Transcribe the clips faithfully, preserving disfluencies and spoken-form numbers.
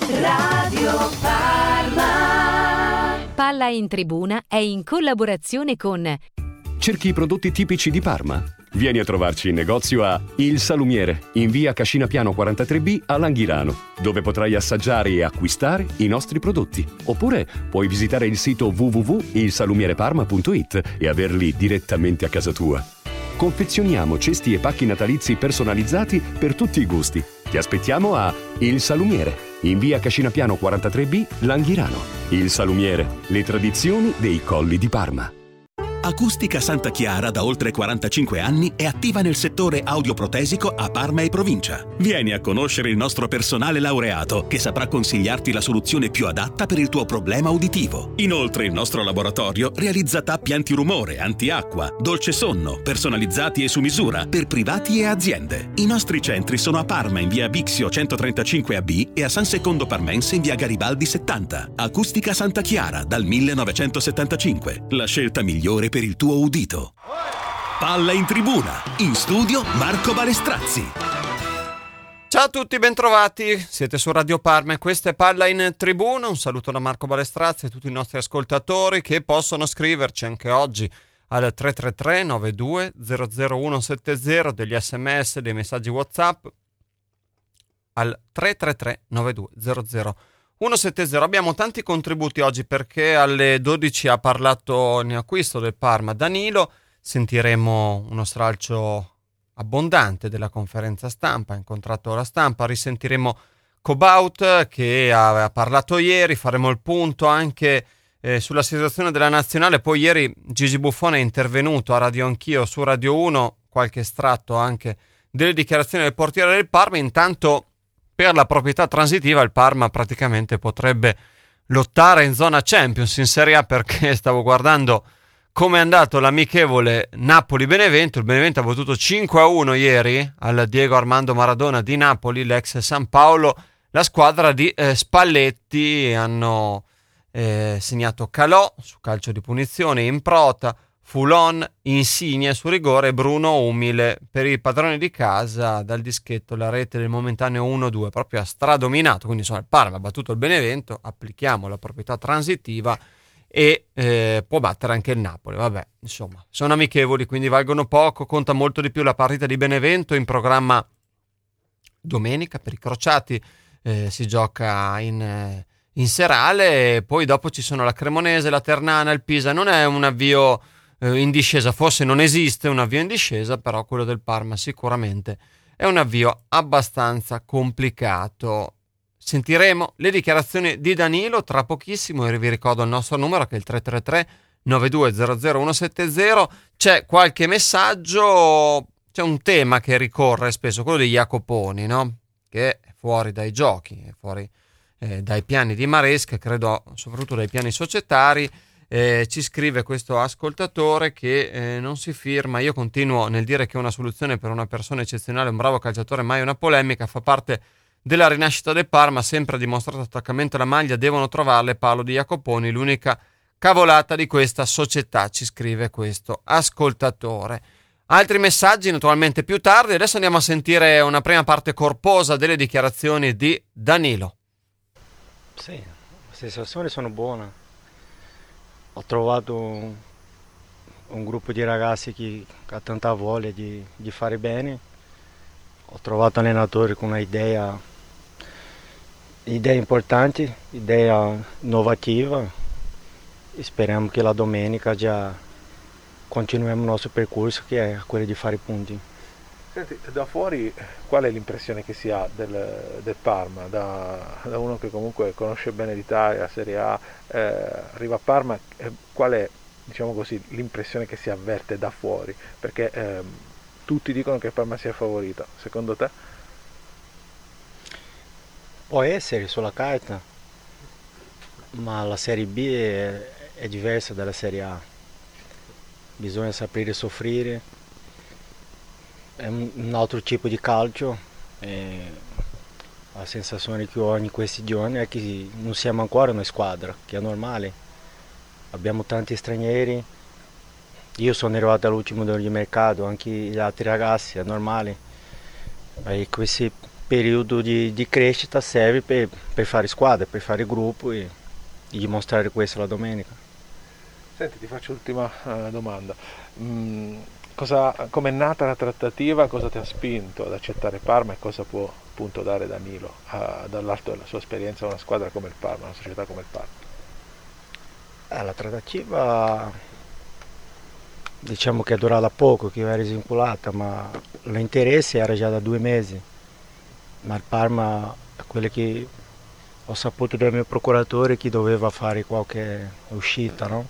Radio Parma. Palla in Tribuna è in collaborazione con Cerchi i prodotti tipici di Parma? Vieni a trovarci in negozio a Il Salumiere, in via Cascina Piano quarantatré B a Langhirano, dove potrai assaggiare e acquistare i nostri prodotti. Oppure puoi visitare il sito w w w punto il salumiere parma punto i t e averli direttamente a casa tua. Confezioniamo cesti e pacchi natalizi personalizzati per tutti i gusti. Ti aspettiamo a Il Salumiere, in via Cascina Piano quarantatré B, Langhirano. Il Salumiere, le tradizioni dei colli di Parma. Acustica Santa Chiara da oltre quarantacinque anni è attiva nel settore audioprotesico a Parma e provincia. Vieni a conoscere il nostro personale laureato che saprà consigliarti la soluzione più adatta per il tuo problema uditivo. Inoltre il nostro laboratorio realizza tappi antirumore, antiacqua, dolce sonno, personalizzati e su misura per privati e aziende. I nostri centri sono a Parma in via Bixio centotrentacinque A B e a San Secondo Parmense in via Garibaldi settanta. Acustica Santa Chiara dal millenovecentosettantacinque. La scelta migliore per il tuo udito. Palla in Tribuna. In studio Marco Balestrazzi. Ciao a tutti, bentrovati. Siete su Radio Parma e questa è Palla in Tribuna. Un saluto da Marco Balestrazzi e tutti i nostri ascoltatori che possono scriverci anche oggi al tre tre tre nove due zero zero uno sette zero, degli sms, dei messaggi WhatsApp al tre tre tre nove due zero zero uno sette zero. Abbiamo tanti contributi oggi perché alle dodici ha parlato in acquisto del Parma Danilo. Sentiremo uno stralcio abbondante della conferenza stampa, ha incontrato la stampa. Risentiremo Cobaut che ha parlato ieri, faremo il punto anche eh, sulla situazione della nazionale. Poi ieri Gigi Buffon è intervenuto a Radio Anch'io su Radio uno, qualche estratto anche delle dichiarazioni del portiere del Parma. Intanto per la proprietà transitiva il Parma praticamente potrebbe lottare in zona Champions in Serie A, perché stavo guardando come è andato l'amichevole Napoli-Benevento. Il Benevento ha battuto cinque a uno ieri al Diego Armando Maradona di Napoli, l'ex San Paolo. La squadra di eh, Spalletti hanno eh, segnato Calò su calcio di punizione, Improta, Fulon, Insigne su rigore e Bruno Umile. Per i padroni di casa dal dischetto la rete del momentaneo uno due, proprio ha stradominato. Quindi insomma il Parma ha battuto il Benevento, applichiamo la proprietà transitiva e eh, può battere anche il Napoli. Vabbè, insomma sono amichevoli, quindi valgono poco. Conta molto di più la partita di Benevento in programma domenica per i crociati. Eh, si gioca in, eh, in serale e poi dopo ci sono la Cremonese, la Ternana, il Pisa. Non è un avvio in discesa, forse non esiste un avvio in discesa, però quello del Parma sicuramente è un avvio abbastanza complicato. Sentiremo le dichiarazioni di Danilo tra pochissimo e vi ricordo il nostro numero che è il tre tre tre nove due zero zero uno sette zero. C'è qualche messaggio, c'è un tema che ricorre spesso, quello degli Jacoponi, no? Che è fuori dai giochi, è fuori eh, dai piani di Maresca, credo soprattutto dai piani societari. Eh, ci scrive questo ascoltatore che eh, non si firma. Io continuo nel dire che una soluzione per una persona eccezionale, un bravo calciatore, mai una polemica, fa parte della rinascita del Parma, sempre ha dimostrato attaccamento alla maglia, devono trovarle. Paolo di Jacoponi, l'unica cavolata di questa società, ci scrive questo ascoltatore. Altri messaggi naturalmente più tardi. Adesso andiamo a sentire una prima parte corposa delle dichiarazioni di Danilo. Sì, le sensazioni sono buone. Ho trovato un, un gruppo di ragazzi che, che ha tanta voglia di, di fare bene. Ho trovato allenatori con un'idea, idee importanti, idea innovativa. E speriamo che la domenica già continuiamo il nostro percorso, che è quello di fare punti. Senti, da fuori qual è l'impressione che si ha del, del Parma? Da, da uno che comunque conosce bene l'Italia, la Serie A, eh, arriva a Parma, eh, qual è, diciamo così, l'impressione che si avverte da fuori? Perché eh, tutti dicono che il Parma sia favorito, secondo te? Può essere sulla carta, ma la Serie B è, è diversa dalla Serie A. Bisogna sapere soffrire. È un, un altro tipo di calcio. E la sensazione che ho in questi giorni è che non siamo ancora una squadra, che è normale. Abbiamo tanti stranieri. Io sono arrivato all'ultimo giorno di mercato, anche gli altri ragazzi, è normale. E questi periodo di, di crescita serve per, per fare squadra, per fare gruppo e, e dimostrare questo la domenica. Senti, ti faccio l'ultima uh, domanda. Mm, cosa, com'è nata la trattativa, cosa ti ha spinto ad accettare Parma e cosa può appunto dare Danilo uh, dall'alto della sua esperienza a una squadra come il Parma, una società come il Parma? Eh, la trattativa diciamo che è durata poco, che era svincolata, ma l'interesse era già da due mesi. Ma il Parma, quello che ho saputo dal mio procuratore, che doveva fare qualche uscita, no?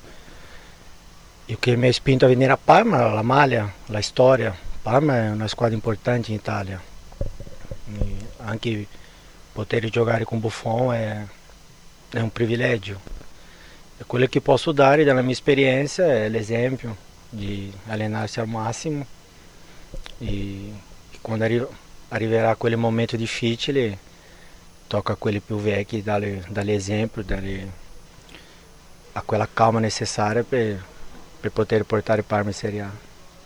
E che mi ha spinto a venire a Parma era la maglia, la storia. Parma è una squadra importante in Italia. E anche poter giocare con Buffon è, è un privilegio. E quello che posso dare dalla mia esperienza è l'esempio di allenarsi al massimo e quando arri- arriverà quel momento difficile tocca a quelli più vecchi dare, dare esempio, dare a quella calma necessaria per, per poter portare Parma in Serie A.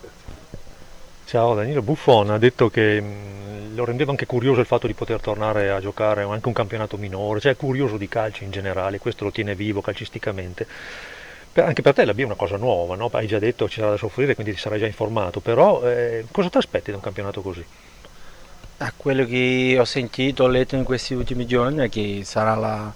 Ciao Danilo, Buffon ha detto che mh, lo rendeva anche curioso il fatto di poter tornare a giocare anche un campionato minore, cioè è curioso di calcio in generale, questo lo tiene vivo calcisticamente. Per, anche per te la B è una cosa nuova, no? Hai già detto ci sarà da soffrire, quindi ti sarai già informato, però eh, cosa ti aspetti da un campionato così? Eh, quello che ho sentito, ho letto in questi ultimi giorni è che sarà la,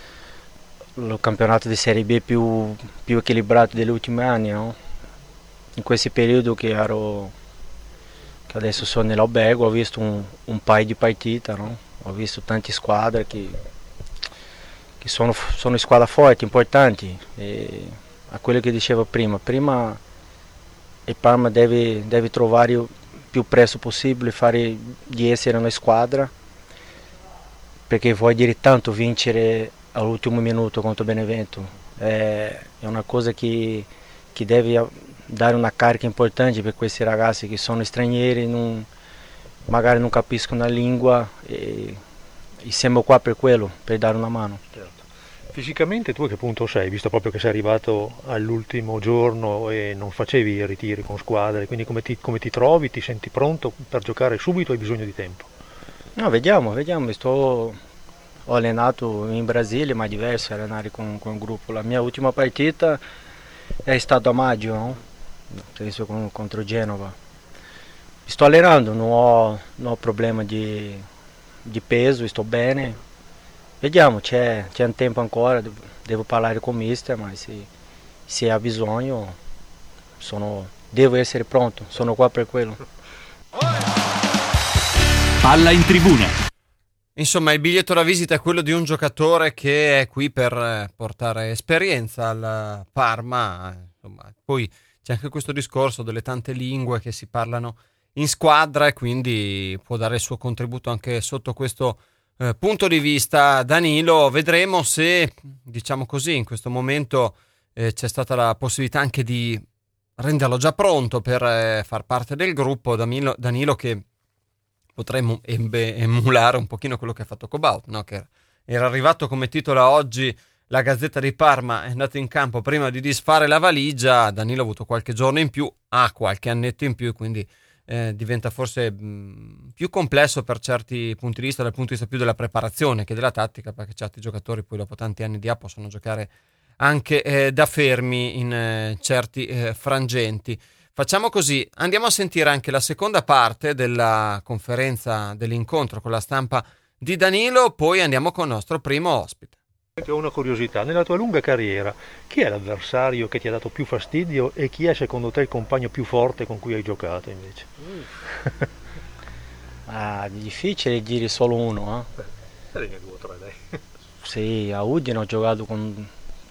il campionato di Serie B più, più equilibrato degli ultimi anni, no? In questo periodo che ero, che adesso sono nell'albergo, ho visto un, un paio di partite, no? Ho visto tante squadre che, che sono, sono squadre forti, importanti. E a quello che dicevo prima, prima il Parma deve, deve trovare il più presto possibile, fare di essere una squadra, perché vuol dire tanto vincere all'ultimo minuto contro Benevento. È, è una cosa che, che deve dare una carica importante per questi ragazzi che sono stranieri, non, magari non capiscono la lingua e, e siamo qua per quello, per dare una mano. Certo. Fisicamente tu a che punto sei, visto proprio che sei arrivato all'ultimo giorno e non facevi i ritiri con squadre, quindi come ti, come ti trovi, ti senti pronto per giocare subito o hai bisogno di tempo? No, vediamo, vediamo, sto, ho allenato in Brasile, ma è diverso allenare con, con il gruppo. La mia ultima partita è stata a maggio, no? Penso con, contro Genova. Sto allenando, non ho, non ho problema di, di peso, sto bene. Vediamo, c'è, c'è un tempo ancora, devo parlare con il mister, ma se, se ha bisogno sono, devo essere pronto, sono qua per quello. Palla in tribuna. Insomma, il biglietto da visita è quello di un giocatore che è qui per portare esperienza al Parma. Insomma, poi c'è anche questo discorso delle tante lingue che si parlano in squadra e quindi può dare il suo contributo anche sotto questo Eh, punto di vista. Danilo, vedremo se, diciamo così, in questo momento eh, c'è stata la possibilità anche di renderlo già pronto per eh, far parte del gruppo. Danilo, Danilo che potremmo embe, emulare un pochino quello che ha fatto Cobalt, no? Che era arrivato, come titola oggi la Gazzetta di Parma, è andato in campo prima di disfare la valigia. Danilo ha avuto qualche giorno in più, ha qualche annetto in più, quindi Eh, diventa forse mh, più complesso per certi punti di vista, dal punto di vista più della preparazione che della tattica, perché certi giocatori poi dopo tanti anni di A possono giocare anche eh, da fermi in eh, certi eh, frangenti. Facciamo così, andiamo a sentire anche la seconda parte della conferenza, dell'incontro con la stampa di Danilo, poi andiamo con il nostro primo ospite. Ho una curiosità, nella tua lunga carriera chi è l'avversario che ti ha dato più fastidio e chi è secondo te il compagno più forte con cui hai giocato invece? Ah, è difficile dire solo uno, eh? Beh, due o tre dai. Sì, a Udine ho giocato con,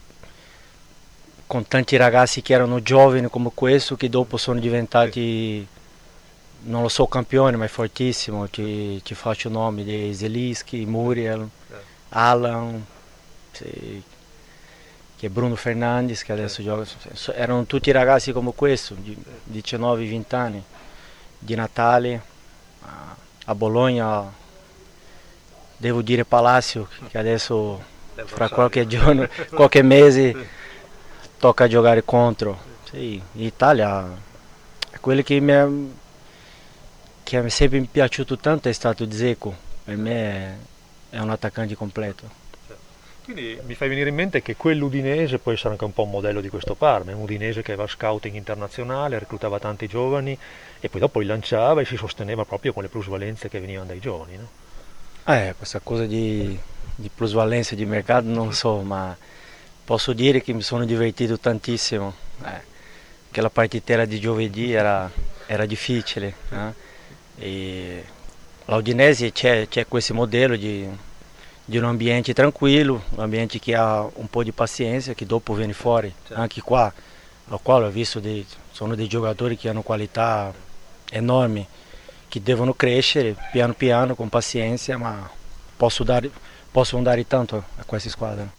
con tanti ragazzi che erano giovani come questo, che dopo sono diventati, non lo so, campioni, ma è fortissimo. Ti, ti faccio nomi di Zelinski, Muriel, Alan, sì, che Bruno Fernandes, che adesso gioca. Erano tutti ragazzi come questo, di diciannove venti anni, di Natale. A Bologna devo dire Palacio, che adesso fra qualche giorno, qualche mese tocca giocare contro. Sì, in Italia quello che mi è, che mi è sempre piaciuto tanto è stato Dzeko, per me è, è un attaccante completo. Quindi mi fai venire in mente che quell'Udinese può essere anche un po' un modello di questo Parma, è un Udinese che aveva scouting internazionale, reclutava tanti giovani e poi dopo li lanciava e si sosteneva proprio con le plusvalenze che venivano dai giovani, no? Eh, questa cosa di, di plusvalenza di mercato non so, ma posso dire che mi sono divertito tantissimo, eh, che la partitella di giovedì era, era difficile, eh? E l'Udinese c'è, c'è questo modello di, di un ambiente tranquillo, un ambiente che ha un po' di pazienza, che dopo viene fuori. Certo. Anche qua, al quale ho visto dei, sono dei giocatori che hanno qualità enormi, che devono crescere piano piano con pazienza, ma posso dare, possono dare tanto a queste squadre.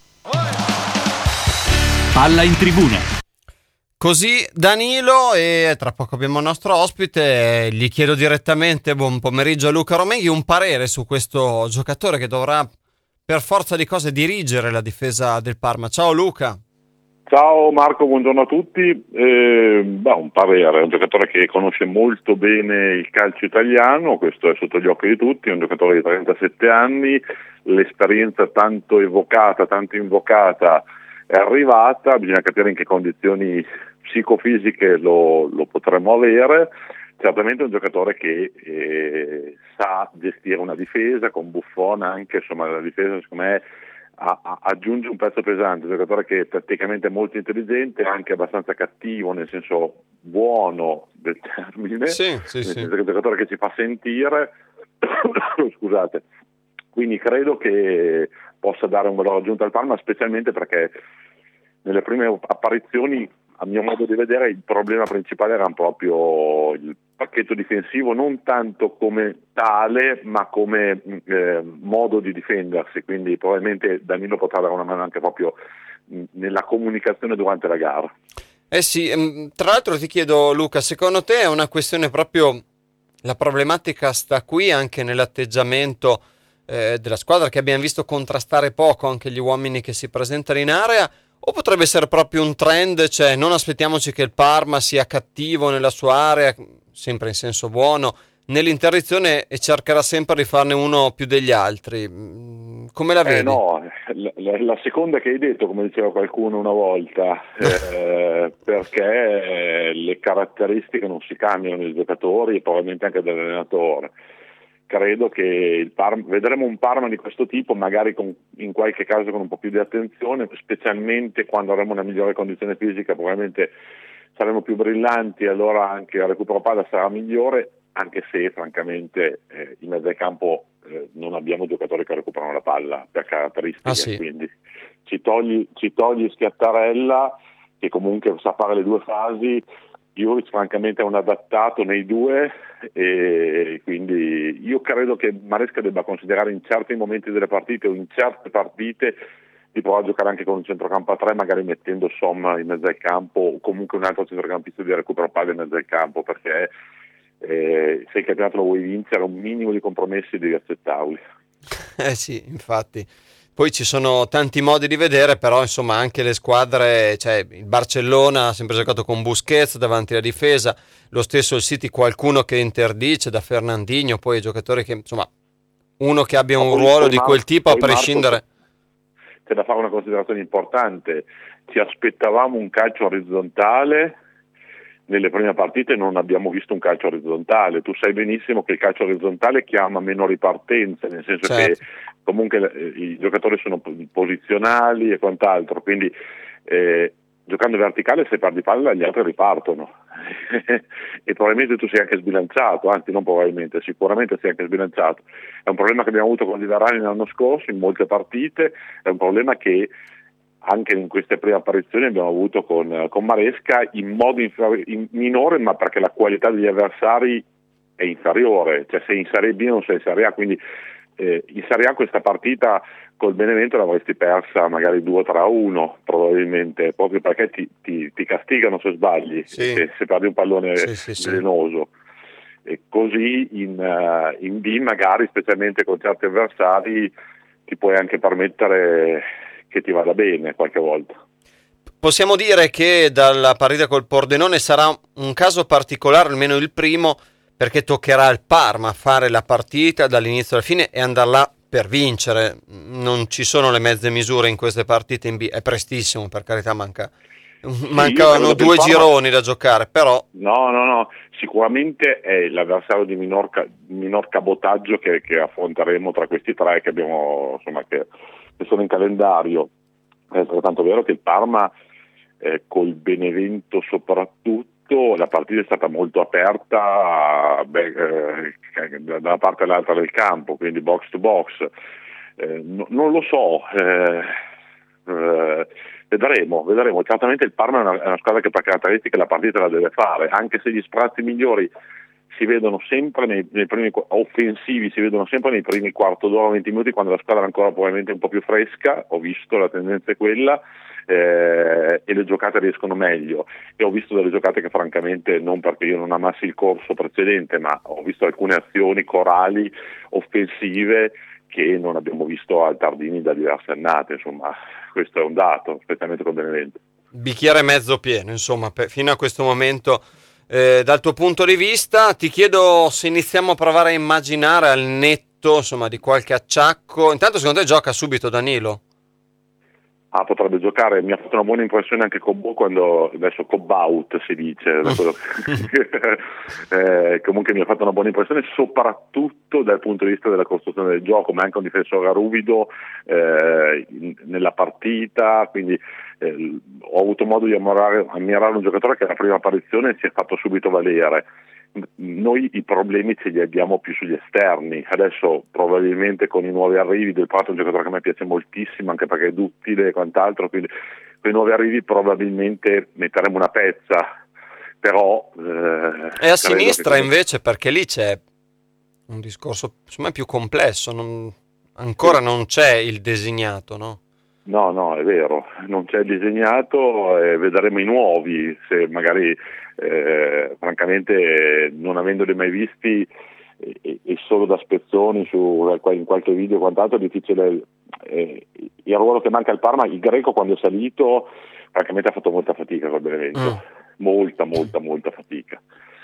Palla in tribuna. Così Danilo, e tra poco abbiamo il nostro ospite, gli chiedo direttamente, buon pomeriggio a Luca Romeghi, un parere su questo giocatore che dovrà per forza di cose dirigere la difesa del Parma. Ciao Luca. Ciao Marco, buongiorno a tutti. Eh, beh, un parere, è un giocatore che conosce molto bene il calcio italiano, questo è sotto gli occhi di tutti, è un giocatore di trentasette anni, l'esperienza tanto evocata, tanto invocata è arrivata, bisogna capire in che condizioni psicofisiche lo, lo potremmo avere. Certamente è un giocatore che eh, sa gestire una difesa, con Buffon anche, insomma la difesa secondo me a, a, aggiunge un pezzo pesante, un giocatore che è tatticamente molto intelligente, anche abbastanza cattivo, nel senso buono del termine, sì, sì, nel sì. senso che è un giocatore che ci fa sentire, scusate, quindi credo che possa dare un valore aggiunto al Parma, specialmente perché nelle prime apparizioni, a mio modo di vedere, il problema principale era proprio il pacchetto difensivo, non tanto come tale, ma come eh, modo di difendersi, quindi probabilmente Danilo potrà dare una mano anche proprio mh, nella comunicazione durante la gara. Eh sì, tra l'altro ti chiedo Luca, secondo te è una questione proprio, la problematica sta qui anche nell'atteggiamento eh, della squadra, che abbiamo visto contrastare poco anche gli uomini che si presentano in area, o potrebbe essere proprio un trend, cioè non aspettiamoci che il Parma sia cattivo nella sua area, sempre in senso buono, nell'interdizione, e cercherà sempre di farne uno più degli altri. Come la vedi? Eh no, la, la, la seconda che hai detto, come diceva qualcuno una volta, eh, perché le caratteristiche non si cambiano dei giocatori e probabilmente anche dell'allenatore. Credo che il Parma, vedremo un Parma di questo tipo, magari con, in qualche caso con un po' più di attenzione, specialmente quando avremo una migliore condizione fisica, probabilmente saremo più brillanti, allora anche il recupero palla sarà migliore, anche se francamente eh, in mezzo al campo eh, non abbiamo giocatori che recuperano la palla per caratteristiche, ah, sì. Quindi ci togli, ci togli Schiattarella, che comunque sa fare le due fasi. Juric francamente è un adattato nei due, e quindi io credo che Maresca debba considerare in certi momenti delle partite o in certe partite di provare a giocare anche con un centrocampo a tre, magari mettendo Somma in mezzo al campo o comunque un altro centrocampista di recupero palla in mezzo al campo, perché eh, se il campionato lo vuoi vincere un minimo di compromessi devi accettarli. Eh sì, infatti. Poi ci sono tanti modi di vedere, però insomma anche le squadre, cioè il Barcellona ha sempre giocato con Busquets davanti alla difesa, lo stesso il City, qualcuno che interdice, da Fernandinho, poi i giocatori che, insomma, uno che abbia un poi, ruolo poi di Mar- quel tipo a poi prescindere. Marco, c'è da fare una considerazione importante, ci aspettavamo un calcio orizzontale, nelle prime partite non abbiamo visto un calcio orizzontale, tu sai benissimo che il calcio orizzontale chiama meno ripartenze, nel senso certo. che comunque eh, i giocatori sono posizionali e quant'altro, quindi eh, giocando verticale se perdi palla gli altri ripartono e probabilmente tu sei anche sbilanciato, anzi non probabilmente, sicuramente sei anche sbilanciato. È un problema che abbiamo avuto con i Varane l'anno scorso in molte partite, è un problema che anche in queste prime apparizioni abbiamo avuto con, con Maresca in modo inferi- in minore, ma perché la qualità degli avversari è inferiore, cioè sei in Serie B non sei in Serie A, quindi eh, in Serie A questa partita col Benevento l'avresti persa magari due tre a uno probabilmente, proprio perché ti, ti, ti castigano se sbagli, sì. se, se perdi un pallone sì, sì, sì. velenoso. E così in, uh, in B magari, specialmente con certi avversari, ti puoi anche permettere che ti vada bene qualche volta. Possiamo dire che dalla partita col Pordenone sarà un caso particolare, almeno il primo, perché toccherà al Parma fare la partita dall'inizio alla fine e andare là per vincere. Non ci sono le mezze misure in queste partite in B, è prestissimo, per carità, manca Sì, mancavano due Parma... gironi da giocare, però no no no sicuramente è l'avversario di minor, ca... minor cabotaggio che, che affronteremo tra questi tre che abbiamo, insomma, che, che sono in calendario. È altrettanto vero che il Parma eh, col Benevento soprattutto la partita è stata molto aperta, beh, eh, da una parte all'altra del campo, quindi box to box. Eh, no, non lo so, eh, eh, vedremo, vedremo. Certamente il Parma è una, è una squadra che per caratteristiche la partita la deve fare, anche se gli sprazzi migliori si vedono sempre nei, nei primi offensivi, si vedono sempre nei primi quarto d'ora, venti minuti, quando la squadra è ancora probabilmente un po' più fresca. Ho visto, la tendenza è quella, eh, e le giocate riescono meglio, e ho visto delle giocate che francamente, non perché io non amassi il corso precedente, ma ho visto alcune azioni corali offensive che non abbiamo visto al Tardini da diverse annate. Insomma, questo è un dato, specialmente con Benevento. Bicchiere mezzo pieno, insomma, per, fino a questo momento. Eh, dal tuo punto di vista, ti chiedo se iniziamo a provare a immaginare al netto, insomma, di qualche acciacco. Intanto, secondo te gioca subito Danilo? Ah, potrebbe giocare, mi ha fatto una buona impressione anche Cobo quando, adesso Cobaut si dice, eh, comunque mi ha fatto una buona impressione soprattutto dal punto di vista della costruzione del gioco, ma anche un difensore ruvido eh, in, nella partita, quindi eh, ho avuto modo di ammirare, ammirare un giocatore che alla prima apparizione si è fatto subito valere. Noi i problemi ce li abbiamo più sugli esterni, adesso probabilmente con i nuovi arrivi. Del Prato è un giocatore che a me piace moltissimo, anche perché è duttile e quant'altro, quindi con i nuovi arrivi probabilmente metteremo una pezza, però eh, e a sinistra che... invece, perché lì c'è un discorso secondo me più complesso, non... ancora sì. Non c'è il designato, no? No, no, è vero, non c'è disegnato, e vedremo i nuovi, se magari eh, francamente non avendoli mai visti e, e solo da spezzoni su, in qualche video e quant'altro è difficile. Eh, il ruolo che manca al Parma, il Greco quando è salito francamente ha fatto molta fatica col Benevento, mm. molta molta molta fatica.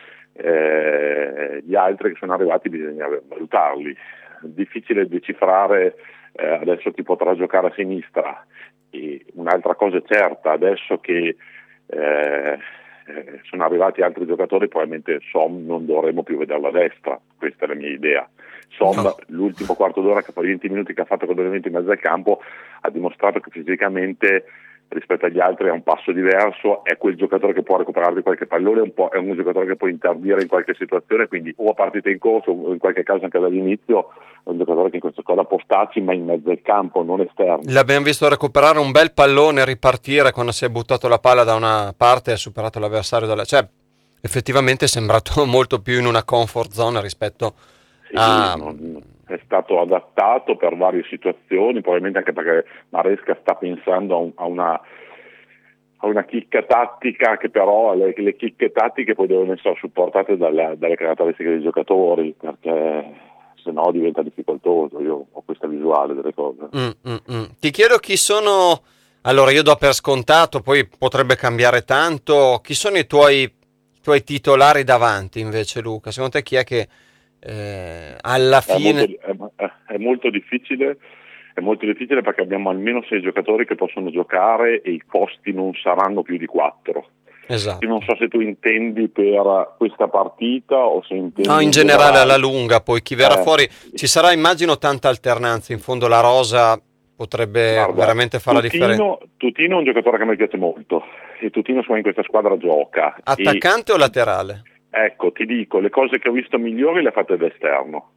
Eh, gli altri che sono arrivati bisogna valutarli, difficile decifrare eh, adesso chi potrà giocare a sinistra. E un'altra cosa è certa, adesso che eh, eh, sono arrivati altri giocatori, probabilmente Som non dovremo più vederlo a destra, questa è la mia idea. Som, no. L'ultimo quarto d'ora, che poi venti minuti che ha fatto con Benevento in mezzo al campo, ha dimostrato che fisicamente rispetto agli altri è un passo diverso, è quel giocatore che può recuperare qualche pallone, un po', è un giocatore che può interdire in qualche situazione, quindi o a partita in corso o in qualche caso anche dall'inizio è un giocatore che in questa squadra può starci, ma in mezzo al campo, non esterno. L'abbiamo visto recuperare un bel pallone e ripartire quando si è buttato la palla da una parte e ha superato l'avversario dalla... cioè effettivamente è sembrato molto più in una comfort zone rispetto sì, a... non... è stato adattato per varie situazioni, probabilmente anche perché Maresca sta pensando a, un, a una a una chicca tattica, che però le, le chicche tattiche poi devono essere supportate dalle, dalle caratteristiche dei giocatori, perché se no diventa difficoltoso. Io ho questa visuale delle cose. Mm, mm, mm. Ti chiedo chi sono, allora io do per scontato, poi potrebbe cambiare tanto, chi sono i tuoi, i tuoi titolari davanti invece, Luca? Secondo te chi è che Eh, alla fine è molto, è, è molto difficile è molto difficile perché abbiamo almeno sei giocatori che possono giocare e i costi non saranno più di quattro. Esatto. Io non so se tu intendi per questa partita o se intendi no, in generale alla lunga, poi chi verrà eh. fuori ci sarà, immagino, tanta alternanza, in fondo la rosa potrebbe Guarda, veramente fare Tutino, la differenza. Tutino è un giocatore che a me piace molto e Tutino in questa squadra gioca. Attaccante e... o laterale? Ecco, ti dico, le cose che ho visto migliori le ha fatte d'esterno.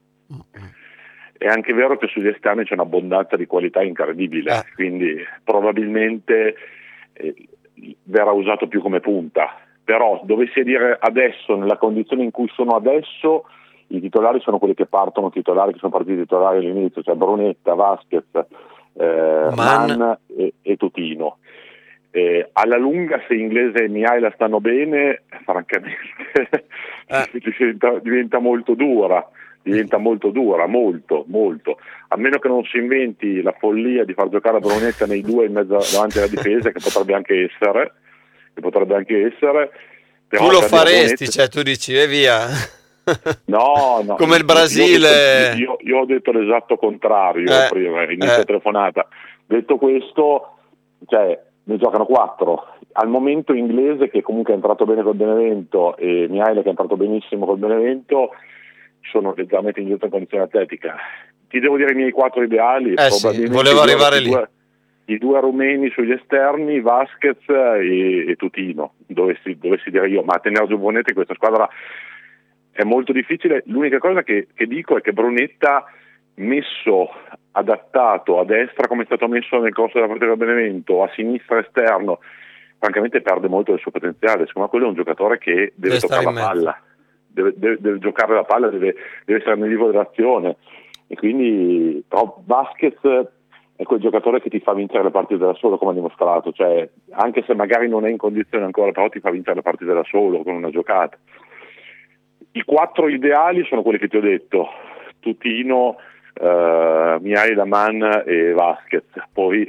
È anche vero che sugli esterni c'è un'abbondanza di qualità incredibile, eh. quindi probabilmente eh, verrà usato più come punta. Però dovessi dire adesso, nella condizione in cui sono adesso, i titolari sono quelli che partono titolari, che sono partiti titolari all'inizio, cioè Brunetta, Vasquez, eh, Man, Man e, e Tutino. Eh, alla lunga, se Inglese e Mihaila stanno bene, francamente eh. diventa, diventa molto dura, diventa molto dura, molto, molto. A meno che non si inventi la follia di far giocare a Brunetta nei due in mezzo davanti alla difesa, che potrebbe anche essere, che potrebbe anche essere. Però tu lo faresti, Brunetta... cioè tu dici e via. No, no. Come il Brasile. Io ho detto, io, io ho detto l'esatto contrario eh, prima, inizio eh. telefonata. Detto questo, cioè, ne giocano quattro. Al momento inglese, che comunque è entrato bene col Benevento, e Mihaela, che è entrato benissimo col Benevento, sono leggermente in giusta condizione atletica. Ti devo dire i miei quattro ideali. Eh sì, volevo arrivare lì. Due, I due rumeni sugli esterni, Vasquez e, e Tutino, dovessi, dovessi dire io, ma a tenere giù Brunetta in questa squadra è molto difficile. L'unica cosa che, che dico è che Brunetta, messo adattato a destra come è stato messo nel corso della partita del Benevento, a sinistra esterno, francamente perde molto del suo potenziale. Secondo me quello è un giocatore che deve, deve toccare la palla, deve, deve, deve giocare la palla, deve, deve essere nel vivo dell'azione, e quindi però Vasquez è quel giocatore che ti fa vincere le partite da solo, come ha dimostrato, cioè anche se magari non è in condizione ancora, però ti fa vincere le partite da solo con una giocata. I quattro ideali sono quelli che ti ho detto: Tutino, uh, Mihaela, Mann e Vasquez. Poi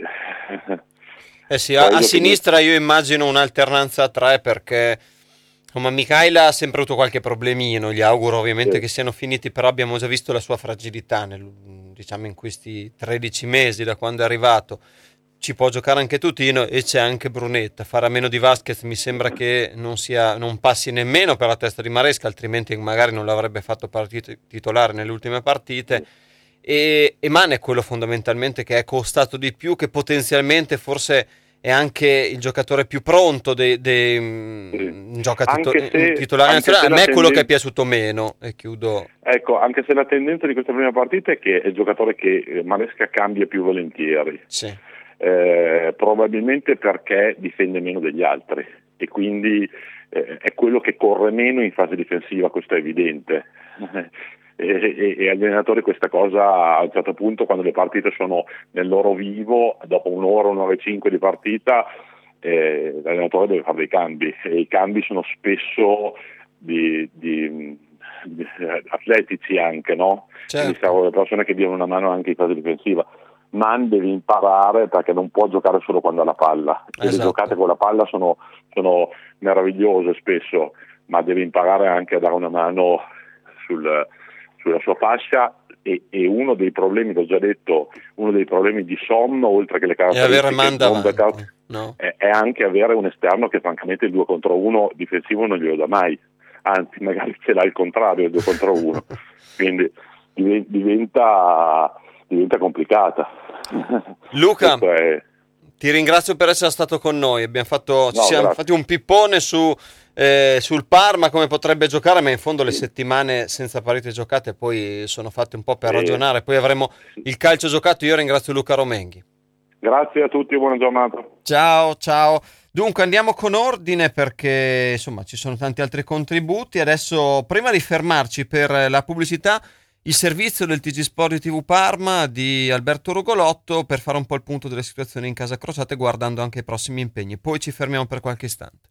eh sì, a, a sinistra io immagino un'alternanza a tre, perché come Mihaela ha sempre avuto qualche problemino, gli auguro ovviamente sì. che siano finiti, però abbiamo già visto la sua fragilità nel, diciamo in questi tredici mesi da quando è arrivato. Ci può giocare anche Tutino e c'è anche Brunetta. Fare a meno di Vasquez mi sembra che non sia, non passi nemmeno per la testa di Maresca, altrimenti magari non l'avrebbe fatto partito, titolare nelle ultime partite. E, e Mann è quello fondamentalmente che è costato di più, che potenzialmente forse è anche il giocatore più pronto dei, dei sì. gioca tito- se, titolare nazionale. A me è quello tendenza... che è piaciuto meno, e chiudo. Ecco, anche se la tendenza di questa prima partita è che è il giocatore che Maresca cambia più volentieri. Sì. Eh, probabilmente perché difende meno degli altri, e quindi eh, è quello che corre meno in fase difensiva, questo è evidente. e, e, e allenatore questa cosa a un certo punto, quando le partite sono nel loro vivo, dopo un'ora, un'ora e cinque di partita, eh, l'allenatore deve fare dei cambi, e i cambi sono spesso di, di, di atletici anche, no? Certo. Quindi servono le persone che diano una mano anche in fase difensiva. Mann deve imparare, perché non può giocare solo quando ha la palla. Esatto. Le giocate con la palla sono, sono meravigliose spesso, ma deve imparare anche a dare una mano sul, sulla sua fascia. E, e uno dei problemi, l'ho già detto, uno dei problemi di sonno, oltre che le caratteristiche non backup, no. è, è anche avere un esterno che francamente il due contro uno difensivo non glielo dà mai, anzi magari ce l'ha il contrario, il due contro uno. Quindi diventa diventa complicata. Luca, è... ti ringrazio per essere stato con noi. Abbiamo fatto, no, ci siamo grazie. fatti un pippone su, eh, sul Parma, come potrebbe giocare, ma in fondo le settimane senza partite giocate poi sono fatte un po' per sì. ragionare. Poi avremo il calcio giocato. Io ringrazio Luca Romenghi. Grazie a tutti, buona giornata. Ciao, ciao. Dunque andiamo con ordine, perché insomma ci sono tanti altri contributi. Adesso, prima di fermarci per la pubblicità, il servizio del T G Sport di T V Parma di Alberto Rugolotto, per fare un po' il punto delle situazioni in casa crociate, guardando anche i prossimi impegni. Poi ci fermiamo per qualche istante.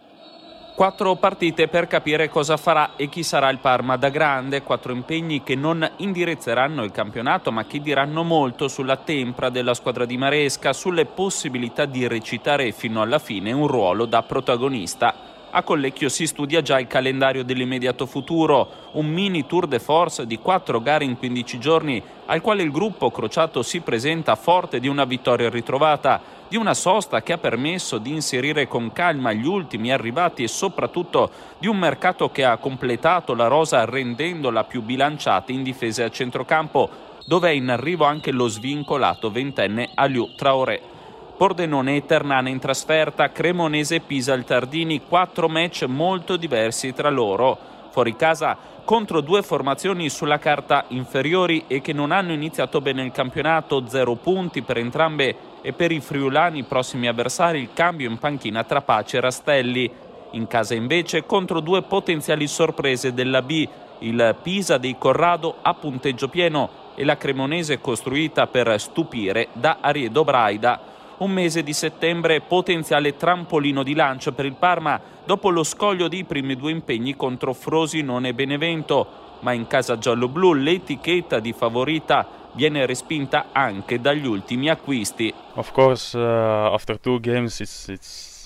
Quattro partite per capire cosa farà e chi sarà il Parma da grande, quattro impegni che non indirizzeranno il campionato, ma che diranno molto sulla tempra della squadra di Maresca, sulle possibilità di recitare fino alla fine un ruolo da protagonista. A Collecchio si studia già il calendario dell'immediato futuro, un mini tour de force di quattro gare in quindici giorni, al quale il gruppo crociato si presenta forte di una vittoria ritrovata, di una sosta che ha permesso di inserire con calma gli ultimi arrivati e soprattutto di un mercato che ha completato la rosa rendendola più bilanciata in difesa e a centrocampo, dove è in arrivo anche lo svincolato ventenne Aliou Traoré. Pordenone e Ternana in trasferta, Cremonese e Pisa al Tardini, quattro match molto diversi tra loro. Fuori casa contro due formazioni sulla carta inferiori e che non hanno iniziato bene il campionato, zero punti per entrambe, e per i friulani prossimi avversari il cambio in panchina tra Pace e Rastelli. In casa invece contro due potenziali sorprese della B, il Pisa dei Corrado a punteggio pieno e la Cremonese costruita per stupire da Ariedo Braida. Un mese di settembre potenziale trampolino di lancio per il Parma dopo lo scoglio dei primi due impegni contro Frosinone e Benevento, ma in casa giallo-blu l'etichetta di favorita viene respinta anche dagli ultimi acquisti. Of course, uh, after two games it's it's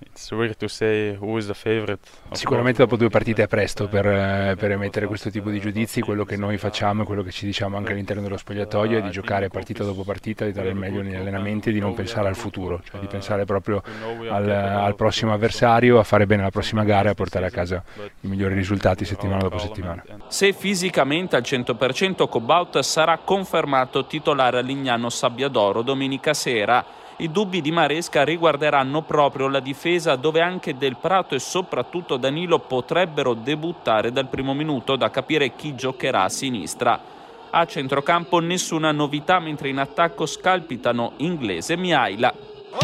Sicuramente dopo due partite è presto per, per emettere questo tipo di giudizi. Quello che noi facciamo e quello che ci diciamo anche all'interno dello spogliatoio è di giocare partita dopo partita, di dare il meglio negli allenamenti e di non pensare al futuro, cioè di pensare proprio al, al prossimo avversario, a fare bene la prossima gara e a portare a casa i migliori risultati settimana dopo settimana. Se fisicamente al cento per cento, Cobaut sarà confermato titolare a Lignano Sabbiadoro domenica sera. I dubbi di Maresca riguarderanno proprio la difesa, dove anche Del Prato e soprattutto Danilo potrebbero debuttare dal primo minuto, da capire chi giocherà a sinistra. A centrocampo nessuna novità, mentre in attacco scalpitano Inglese e Mihaila.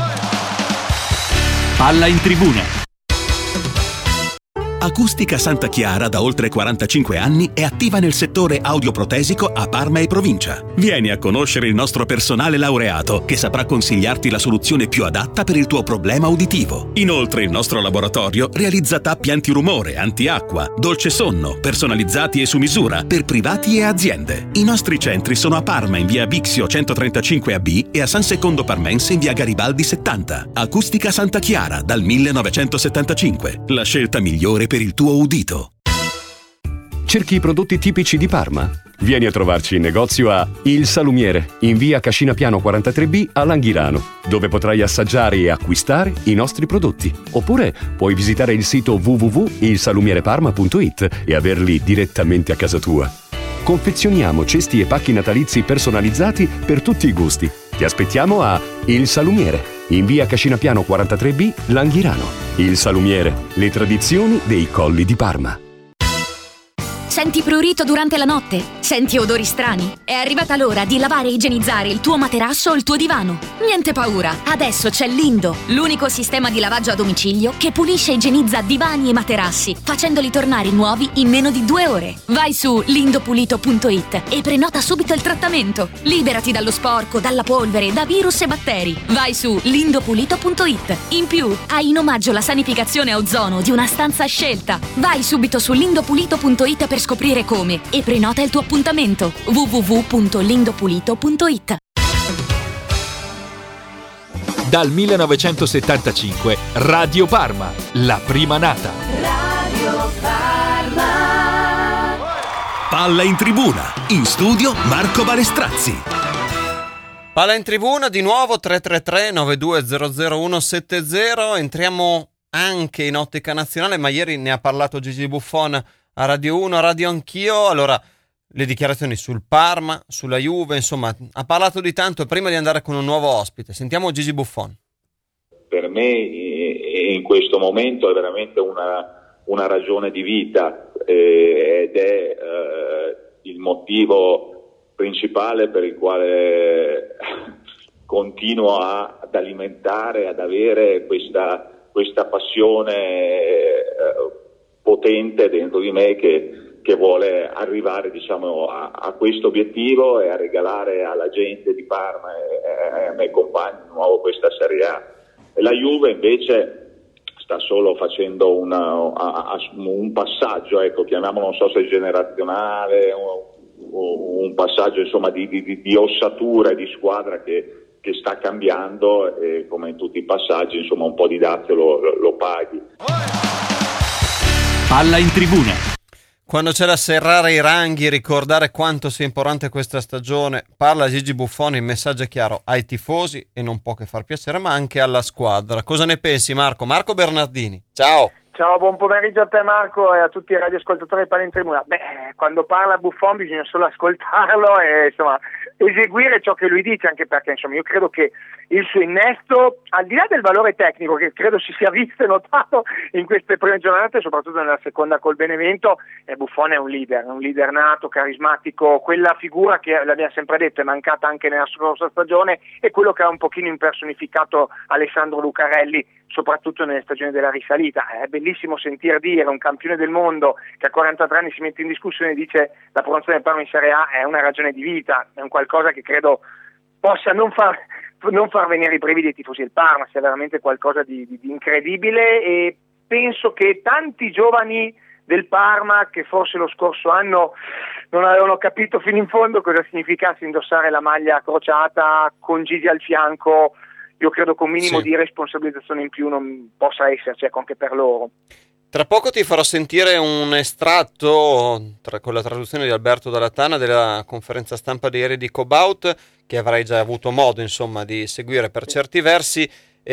Palla in tribuna. Acustica Santa Chiara da oltre quarantacinque anni è attiva nel settore audioprotesico a Parma e provincia. Vieni a conoscere il nostro personale laureato che saprà consigliarti la soluzione più adatta per il tuo problema uditivo. Inoltre il nostro laboratorio realizza tappi antirumore, antiacqua, dolce sonno, personalizzati e su misura per privati e aziende. I nostri centri sono a Parma in via Bixio centotrentacinque A B e a San Secondo Parmense in via Garibaldi settanta. Acustica Santa Chiara dal millenovecentosettantacinque. La scelta migliore per il tuo udito. Cerchi i prodotti tipici di Parma? Vieni a trovarci in negozio a Il Salumiere, in via Cascina Piano quarantatré B a Langhirano, dove potrai assaggiare e acquistare i nostri prodotti. Oppure puoi visitare il sito w w w punto il salumiere parma punto i t e averli direttamente a casa tua. Confezioniamo cesti e pacchi natalizi personalizzati per tutti i gusti. Ti aspettiamo a Il Salumiere, in via Cascina Piano quarantatré B, Langhirano. Il Salumiere, le tradizioni dei colli di Parma. Senti prurito durante la notte? Senti odori strani? È arrivata l'ora di lavare e igienizzare il tuo materasso o il tuo divano. Niente paura, adesso c'è Lindo, l'unico sistema di lavaggio a domicilio che pulisce e igienizza divani e materassi, facendoli tornare nuovi in meno di due ore. Vai su lindopulito punto i t e prenota subito il trattamento. Liberati dallo sporco, dalla polvere, da virus e batteri. Vai su lindopulito punto i t. In più, hai in omaggio la sanificazione a ozono di una stanza scelta. Vai subito su lindopulito punto i t per scoprire come e prenota il tuo appuntamento. w w w punto lindopulito punto i t. Dal millenovecentosettantacinque Radio Parma, la prima nata. Radio Parma. Palla in tribuna, in studio Marco Balestrazzi. Palla in tribuna di nuovo tre tre tre nove due zero zero uno sette zero. Entriamo anche in ottica nazionale, ma ieri ne ha parlato Gigi Buffon a Radio uno, a Radio Anch'io. Allora, le dichiarazioni sul Parma, sulla Juve, insomma, ha parlato di tanto. Prima di andare con un nuovo ospite, sentiamo Gigi Buffon. Per me in questo momento è veramente una, una ragione di vita eh, ed è eh, il motivo principale per il quale continuo a, ad alimentare, ad avere questa, questa passione eh, potente dentro di me che che vuole arrivare, diciamo, a, a questo obiettivo e a regalare alla gente di Parma e, e ai miei compagni di nuovo questa Serie A. E la Juve invece sta solo facendo una, a, a, un passaggio, ecco, chiamiamolo, non so se generazionale, un, un passaggio insomma di, di, di ossatura e di squadra che, che sta cambiando e come in tutti i passaggi insomma un po' di dazio lo, lo, lo paghi. Palla in tribuna. Quando c'è da serrare i ranghi, ricordare quanto sia importante questa stagione, parla Gigi Buffon, il messaggio è chiaro ai tifosi e non può che far piacere, ma anche alla squadra. Cosa ne pensi, Marco? Marco Bernardini, ciao! Ciao, buon pomeriggio a te Marco e a tutti i radioascoltatori di Palla in Tribuna. Beh, quando parla Buffon bisogna solo ascoltarlo e insomma eseguire ciò che lui dice, anche perché insomma io credo che il suo innesto, al di là del valore tecnico che credo si sia visto e notato in queste prime giornate, soprattutto nella seconda col Benevento, eh, Buffon è un leader, un leader nato, carismatico, quella figura che l'abbiamo sempre detto è mancata anche nella scorsa stagione e quello che ha un pochino impersonificato Alessandro Lucarelli, soprattutto nelle stagioni della risalita. È bellissimo sentire dire un campione del mondo che a quarantatré anni si mette in discussione e dice la promozione del Parma in Serie A è una ragione di vita, è un qualcosa che credo possa non far, non far venire i brividi ai tifosi del Parma, sia veramente qualcosa di, di, di incredibile, e penso che tanti giovani del Parma che forse lo scorso anno non avevano capito fino in fondo cosa significasse indossare la maglia crociata con Gigi al fianco, io credo che un minimo sì. di responsabilizzazione in più non possa esserci, ecco, anche per loro. Tra poco ti farò sentire un estratto tra, con la traduzione di Alberto Dalla Tana della conferenza stampa di ieri di Cobaut, che avrai già avuto modo insomma di seguire per certi versi,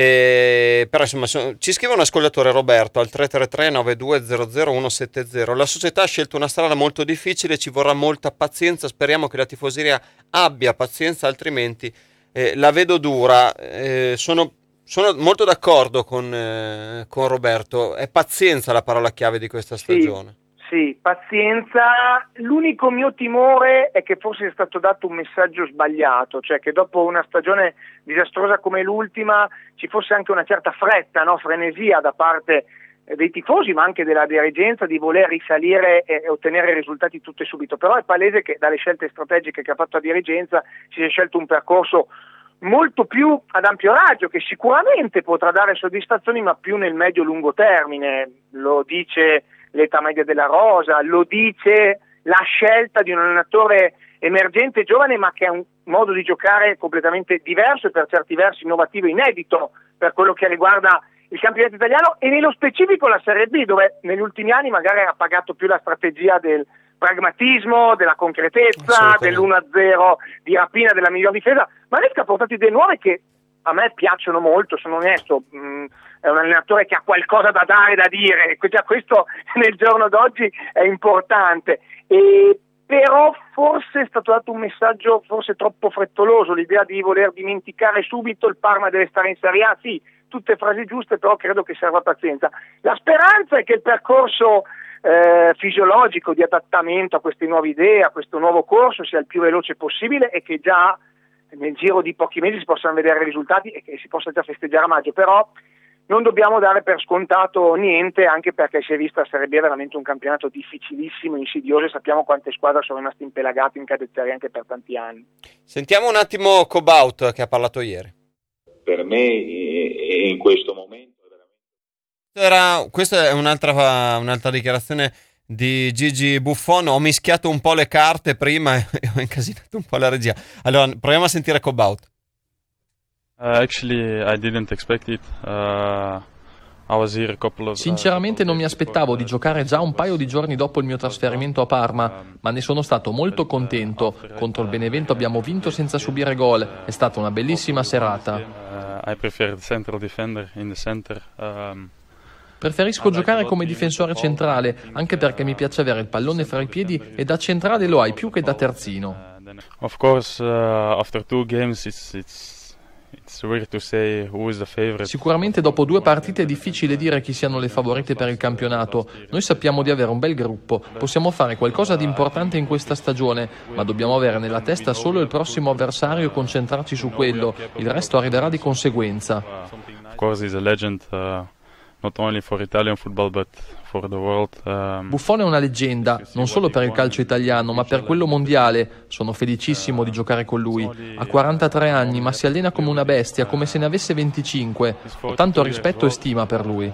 eh, però insomma so, ci scrive un ascoltatore, Roberto, al tre tre tre nove due zero zero uno sette zero. La società ha scelto una strada molto difficile, ci vorrà molta pazienza, speriamo che la tifoseria abbia pazienza, altrimenti eh, la vedo dura. Eh, sono Sono molto d'accordo con, eh, con Roberto, è pazienza la parola chiave di questa stagione. Sì, sì, pazienza. L'unico mio timore è che forse sia stato dato un messaggio sbagliato, cioè che dopo una stagione disastrosa come l'ultima ci fosse anche una certa fretta, no? frenesia da parte dei tifosi ma anche della dirigenza di voler risalire e ottenere risultati tutto e subito. Però è palese che dalle scelte strategiche che ha fatto la dirigenza si è scelto un percorso molto più ad ampio raggio, che sicuramente potrà dare soddisfazioni ma più nel medio-lungo termine. Lo dice l'età media della rosa, lo dice la scelta di un allenatore emergente giovane ma che ha un modo di giocare completamente diverso e per certi versi innovativo e inedito per quello che riguarda il campionato italiano e nello specifico la Serie B, dove negli ultimi anni magari ha pagato più la strategia del pragmatismo, della concretezza, dell'uno a zero di rapina della miglior difesa. Maresca ha portato idee nuove che a me piacciono molto, sono onesto, mm, è un allenatore che ha qualcosa da dare, da dire, già questo nel giorno d'oggi è importante, e però forse è stato dato un messaggio forse troppo frettoloso, l'idea di voler dimenticare subito il Parma deve stare in Serie A, sì, tutte frasi giuste, però credo che serva pazienza. La speranza è che il percorso Eh, fisiologico di adattamento a queste nuove idee, a questo nuovo corso sia il più veloce possibile e che già nel giro di pochi mesi si possano vedere i risultati e che si possa già festeggiare a maggio. Però non dobbiamo dare per scontato niente, anche perché si è vista la Serie B è veramente un campionato difficilissimo, insidioso, e sappiamo quante squadre sono rimaste impelagate in cadetteria anche per tanti anni. Sentiamo un attimo Cobaut che ha parlato ieri. Per me in questo momento Era, questa è un'altra, un'altra dichiarazione di Gigi Buffon. Ho mischiato un po' le carte prima e ho incasinato un po' la regia. Allora proviamo a sentire Cobaut. Uh, actually I didn't expect it. Uh, I was here a couple of, Sinceramente non mi aspettavo di giocare già un paio di giorni dopo il mio trasferimento a Parma, ma ne sono stato molto contento. Contro il Benevento abbiamo vinto senza subire gol, è stata una bellissima serata. Uh, I prefer the central defender in the center. Um, Preferisco giocare come difensore centrale, anche perché mi piace avere il pallone fra i piedi e da centrale lo hai più che da terzino. Of course, uh, after two games it's it's it's weird to say who is the favorite. Sicuramente dopo due partite è difficile dire chi siano le favorite per il campionato. Noi sappiamo di avere un bel gruppo, possiamo fare qualcosa di importante in questa stagione, ma dobbiamo avere nella testa solo il prossimo avversario e concentrarci su quello, il resto arriverà di conseguenza. Of course, he's a legend. Uh, Not only for Italian football but for the world. Um... Buffon è una leggenda, non solo per il calcio italiano, ma per quello mondiale. Sono felicissimo di giocare con lui. Ha quarantatré anni, ma si allena come una bestia, come se ne avesse venticinque. Ho tanto rispetto e stima per lui.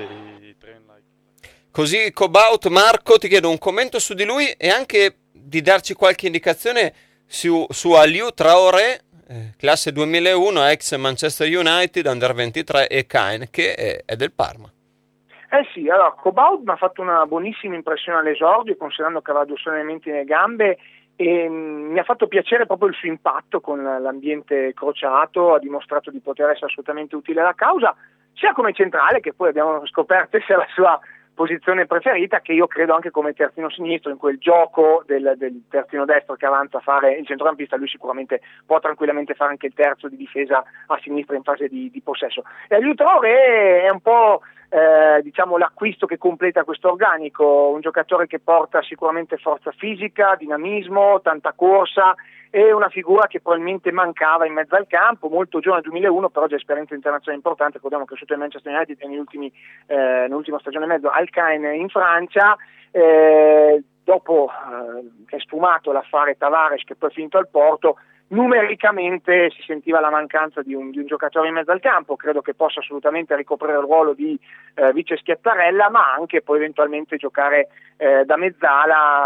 Così Cobaut. Marco, ti chiedo un commento su di lui e anche di darci qualche indicazione su, su Aliou Traoré, classe duemilauno, ex Manchester United, under ventitré, e Caen, che è, è del Parma. Eh sì, allora Cobaut mi ha fatto una buonissima impressione all'esordio, considerando che aveva due elementi nelle gambe, e mh, mi ha fatto piacere proprio il suo impatto con l'ambiente crociato, ha dimostrato di poter essere assolutamente utile alla causa, sia come centrale, che poi abbiamo scoperto sia la sua posizione preferita, che io credo anche come terzino sinistro, in quel gioco del, del terzino destro che avanza a fare il centrocampista. Lui sicuramente può tranquillamente fare anche il terzo di difesa a sinistra in fase di, di possesso. E Aliou Traoré è un po' eh, diciamo l'acquisto che completa questo organico, un giocatore che porta sicuramente forza fisica, dinamismo, tanta corsa, e una figura che probabilmente mancava in mezzo al campo, molto giovane, duemilauno, però già esperienza internazionale importante. Ricordiamo che è cresciuto in Manchester United e negli ultimi, eh, nell'ultima stagione e mezzo al Caen in Francia, eh, dopo eh, che è sfumato l'affare Tavares, che poi è finito al Porto. Numericamente si sentiva la mancanza di un, di un giocatore in mezzo al campo. Credo che possa assolutamente ricoprire il ruolo di eh, vice Schiattarella, ma anche poi eventualmente giocare eh, da mezzala.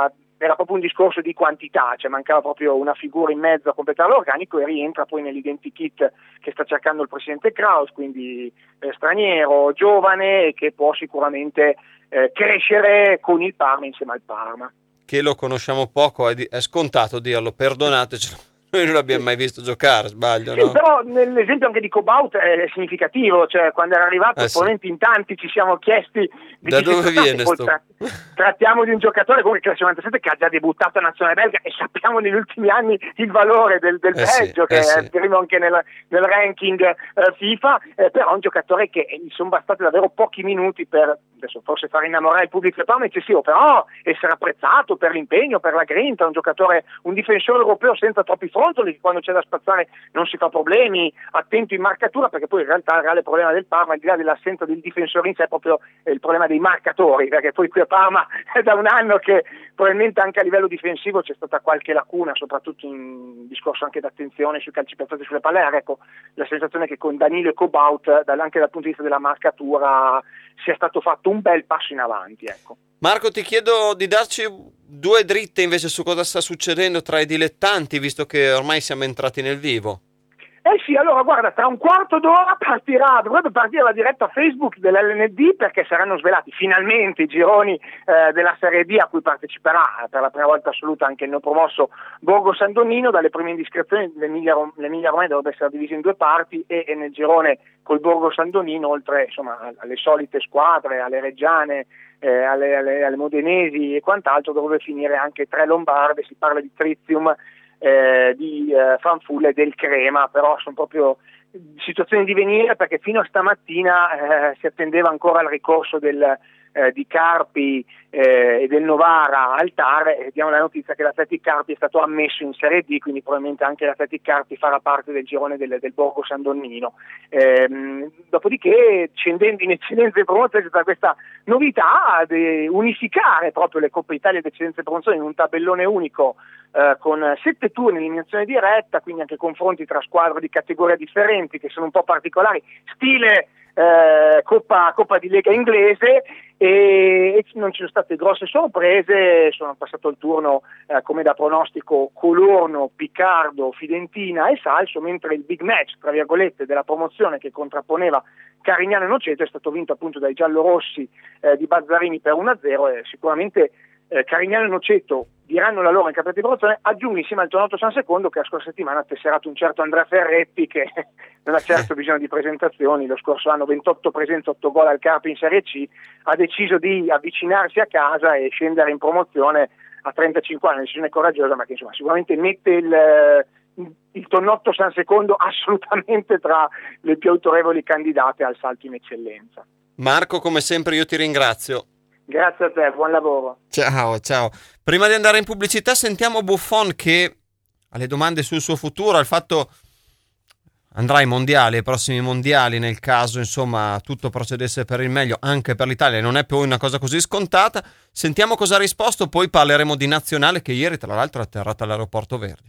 era proprio un discorso di quantità, cioè mancava proprio una figura in mezzo a completare l'organico, e rientra poi nell'identikit che sta cercando il presidente Kraus, quindi eh, straniero, giovane, e che può sicuramente eh, crescere con il Parma, insieme al Parma. Che lo conosciamo poco, è, di- è scontato dirlo, perdonatecelo. Noi non l'abbiamo mai visto giocare, sbaglio, Sì, no? però nell'esempio anche di Cobaut è significativo, cioè quando era arrivato Eh, sì. probabilmente in tanti ci siamo chiesti di Da chi si dove trattasse. viene Poi sto? tra- trattiamo di un giocatore come il novantasette che ha già debuttato a nazionale belga, e sappiamo negli ultimi anni il valore del, del Eh, sì, Belgio, che eh, sì. è primo anche nel, nel ranking eh, FIFA, eh, però è un giocatore che gli sono bastati davvero pochi minuti per, adesso forse far innamorare il pubblico del Parma eccessivo, però essere apprezzato per l'impegno, per la grinta, un giocatore, un difensore europeo senza troppi fronzoli, che quando c'è da spazzare non si fa problemi, attento in marcatura, perché poi in realtà il reale problema del Parma, al di là dell'assenza del difensore in sé, è proprio il problema dei marcatori, perché poi qui a Parma è da un anno che probabilmente anche a livello difensivo c'è stata qualche lacuna, soprattutto in discorso anche d'attenzione sui calci piazzati sulle palle. Ecco, la sensazione è che con Danilo e Cobaut, anche dal punto di vista della marcatura, sia stato fatto un bel passo in avanti, ecco. Marco, ti chiedo di darci due dritte invece su cosa sta succedendo tra i dilettanti, visto che ormai siamo entrati nel vivo. Eh sì, allora guarda, tra un quarto d'ora partirà, dovrebbe partire la diretta Facebook dell'L N D, perché saranno svelati finalmente i gironi eh, della Serie D, a cui parteciperà per la prima volta assoluta anche il neopromosso Borgo San Donnino. Dalle prime indiscrezioni l'Emilia, l'Emilia Romagna dovrebbe essere divisa in due parti, e, e nel girone col Borgo San Donnino, oltre insomma alle solite squadre, alle reggiane, eh, alle, alle, alle modenesi e quant'altro, dovrebbe finire anche tre lombarde. Si parla di Trizium, Eh, di eh, Fanfulla e del Crema, però sono proprio situazioni di venire, perché fino a stamattina eh, si attendeva ancora il ricorso del, eh, di Carpi eh, e del Novara al T A R, e diamo la notizia che l'Atletic Carpi è stato ammesso in Serie D, quindi probabilmente anche l'Atletic Carpi farà parte del girone del, del Borgo San Donnino. Ehm, dopodiché, scendendo in eccellenza e promozione, c'è stata questa novità di unificare proprio le Coppe Italia ed eccellenza e promozione in un tabellone unico, Uh, con sette turni in eliminazione diretta, quindi anche confronti tra squadre di categorie differenti che sono un po' particolari, stile uh, Coppa, Coppa di Lega inglese, e, e non ci sono state grosse sorprese. Sono passato il turno uh, come da pronostico Colorno, Piccardo, Fidentina e Salso, mentre il big match tra virgolette della promozione, che contrapponeva Carignano e Noceto, è stato vinto appunto dai giallorossi uh, di Bazzarini per uno a zero, e sicuramente Eh, Carignano e Noceto diranno la loro in campionato di promozione. Aggiungo insieme al Tornato San Secondo, che la scorsa settimana ha tesserato un certo Andrea Ferretti, che non ha certo bisogno di presentazioni. Lo scorso anno ventotto presenze, otto gol al Carpi in Serie C, ha deciso di avvicinarsi a casa e scendere in promozione a trentacinque anni. Una decisione coraggiosa, ma che insomma sicuramente mette il, il Tornato San Secondo assolutamente tra le più autorevoli candidate al salto in eccellenza. Marco, come sempre io ti ringrazio. Grazie a te, buon lavoro. Ciao, ciao. Prima di andare in pubblicità sentiamo Buffon che ha le domande sul suo futuro, al fatto andrà ai mondiali, ai prossimi mondiali, nel caso insomma tutto procedesse per il meglio anche per l'Italia. Non è poi una cosa così scontata. Sentiamo cosa ha risposto, poi parleremo di nazionale, che ieri tra l'altro è atterrata all'aeroporto Verdi.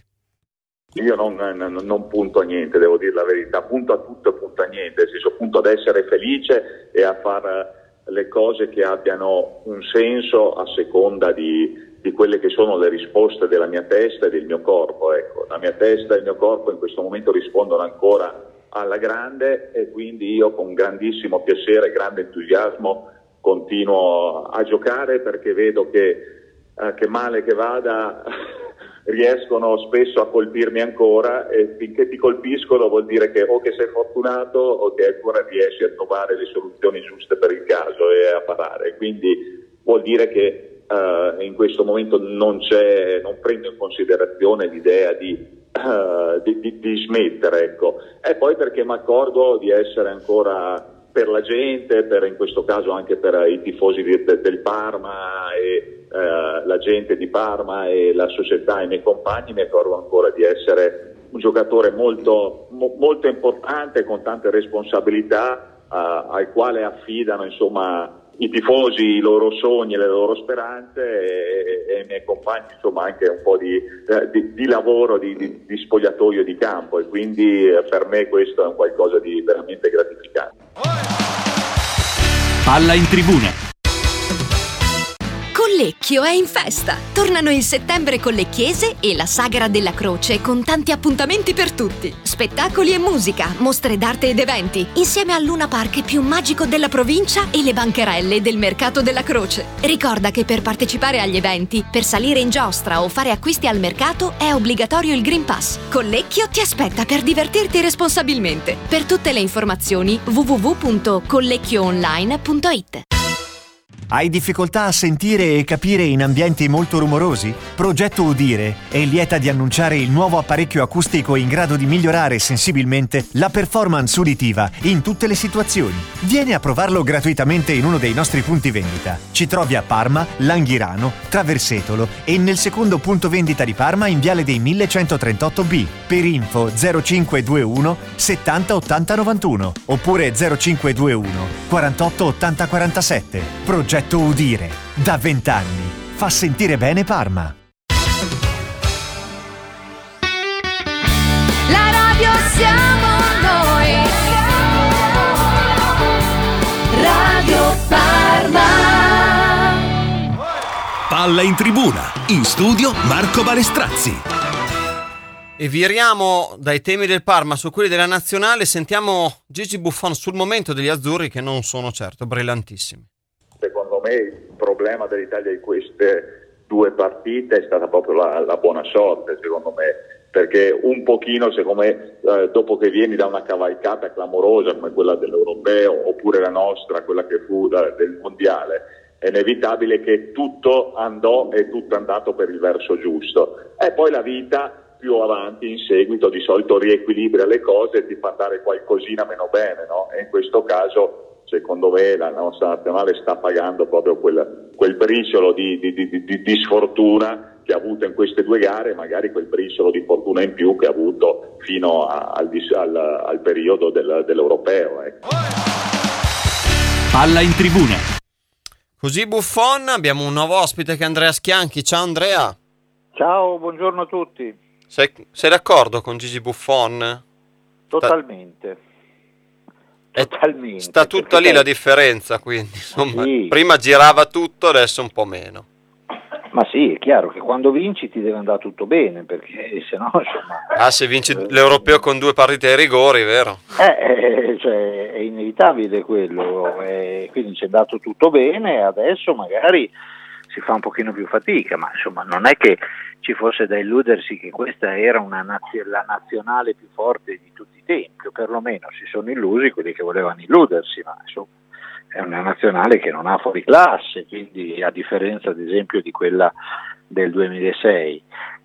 Io non, non, non punto a niente, devo dire la verità, punto a tutto e punto a niente, nel senso punto ad essere felice e a far le cose che abbiano un senso a seconda di, di quelle che sono le risposte della mia testa e del mio corpo. Ecco, la mia testa e il mio corpo in questo momento rispondono ancora alla grande, e quindi io con grandissimo piacere e grande entusiasmo continuo a giocare, perché vedo che, eh, che male che vada riescono spesso a colpirmi ancora, e finché ti colpiscono vuol dire che o che sei fortunato o che ancora riesci a trovare le soluzioni giuste per il caso e a parare. Quindi vuol dire che uh, in questo momento non c'è, non prendo in considerazione l'idea di, uh, di, di, di smettere, ecco. E poi perché mi accorgo di essere ancora per la gente, per in questo caso anche per i tifosi di, de, del Parma e Uh, la gente di Parma e la società e i miei compagni, mi accorgo ancora di essere un giocatore molto, mo, molto importante, con tante responsabilità, uh, al quale affidano insomma i tifosi, i loro sogni, le loro speranze, e, e i miei compagni insomma anche un po' di, di, di lavoro, di, di, di spogliatoio di campo, e quindi eh, per me questo è un qualcosa di veramente gratificante. Palla in tribuna. Con Collecchio è in festa! Tornano il settembre collecchiese e la Sagra della Croce con tanti appuntamenti per tutti. Spettacoli e musica, mostre d'arte ed eventi, insieme al Luna Park più magico della provincia e le bancarelle del Mercato della Croce. Ricorda che per partecipare agli eventi, per salire in giostra o fare acquisti al mercato è obbligatorio il Green Pass. Collecchio ti aspetta per divertirti responsabilmente. Per tutte le informazioni w w w punto collecchio online punto i t. Hai difficoltà a sentire e capire in ambienti molto rumorosi? Progetto Udire è lieta di annunciare il nuovo apparecchio acustico in grado di migliorare sensibilmente la performance uditiva in tutte le situazioni. Vieni a provarlo gratuitamente in uno dei nostri punti vendita. Ci trovi a Parma, Langhirano, Traversetolo e nel secondo punto vendita di Parma in Viale dei millecentotrentotto B. Per info zero cinque due uno settanta ottanta novantuno oppure zero cinque due uno quarantotto ottanta quarantasette. Progetto Udire, da vent'anni, fa sentire bene Parma. La radio siamo noi. Radio Parma. Palla in tribuna, in studio Marco Balestrazzi. E viriamo dai temi del Parma su quelli della nazionale. Sentiamo Gigi Buffon sul momento degli azzurri, che non sono certo brillantissimi. Secondo me il problema dell'Italia in queste due partite è stata proprio la, la buona sorte, secondo me, perché un pochino, secondo me, eh, dopo che vieni da una cavalcata clamorosa come quella dell'Europeo oppure la nostra, quella che fu da, del Mondiale, è inevitabile che tutto andò e tutto è andato per il verso giusto. E poi la vita più avanti, in seguito, di solito riequilibra le cose e ti fa andare qualcosina meno bene, no? E in questo caso secondo me la nostra nazionale sta pagando proprio quel, quel briciolo di, di, di, di, di sfortuna che ha avuto in queste due gare, magari quel briciolo di fortuna in più che ha avuto fino a, al, al, al periodo del, dell'Europeo. Ecco. Palla in tribuna. Così Buffon, abbiamo un nuovo ospite che è Andrea Schianchi. Ciao Andrea. Ciao, buongiorno a tutti. Sei, sei d'accordo con Gigi Buffon? Totalmente. Totalmente. Sta tutta lì la differenza, quindi insomma, sì. Prima girava tutto, adesso un po' meno. Ma sì, è chiaro che quando vinci ti deve andare tutto bene, perché se no insomma, ah se vinci eh, l'Europeo con due partite ai rigori, vero? Eh, eh, cioè, è inevitabile quello, eh, quindi ci è andato tutto bene, adesso magari si fa un pochino più fatica, ma insomma non è che ci fosse da illudersi che questa era una nazio- la nazionale più forte di tutti i tempi, o perlomeno si sono illusi quelli che volevano illudersi, ma insomma è una nazionale che non ha fuori classe, quindi a differenza ad esempio di quella del duemilasei,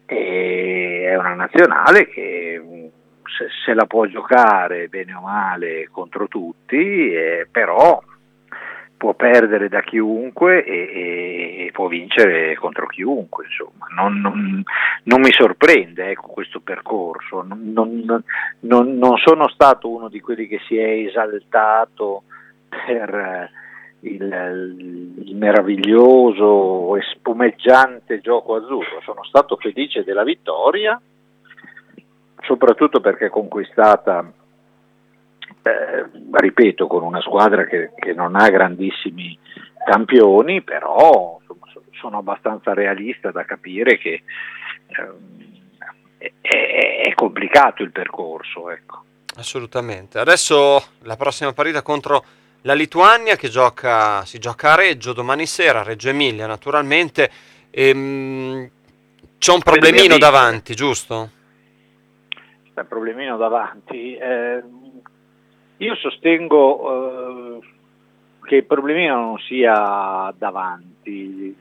e è una nazionale che se, se la può giocare bene o male contro tutti, eh, però può perdere da chiunque e, e può vincere contro chiunque, insomma, non, non, non mi sorprende ecco, questo percorso, non, non, non, non sono stato uno di quelli che si è esaltato per il, il meraviglioso e spumeggiante gioco azzurro, sono stato felice della vittoria, soprattutto perché è conquistata Eh, ripeto, con una squadra che, che non ha grandissimi campioni, però insomma, sono abbastanza realista da capire che eh, è, è complicato il percorso, ecco. Assolutamente. Adesso la prossima partita contro la Lituania, che gioca si gioca a Reggio domani sera, Reggio Emilia naturalmente, e, mh, c'è un problemino davanti, giusto? C'è un problemino davanti. Eh, Io sostengo eh, che il problemino non sia davanti,